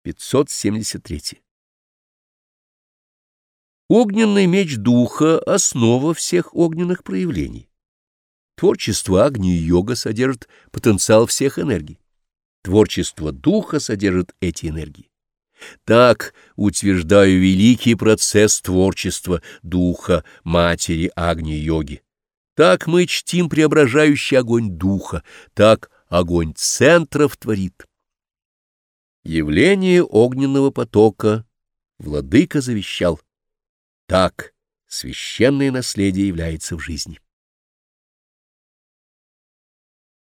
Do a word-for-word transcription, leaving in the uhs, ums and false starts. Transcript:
пятьсот семьдесят три. Огненный меч духа — основа всех огненных проявлений. Творчество Агни-йога содержит потенциал всех энергий. Творчество духа содержит эти энергии. Так утверждаю великий процесс творчества духа, матери Агни-йоги. Так мы чтим преображающий огонь духа, так огонь центров творит. Явление огненного потока владыка завещал. Так священное наследие является в жизни.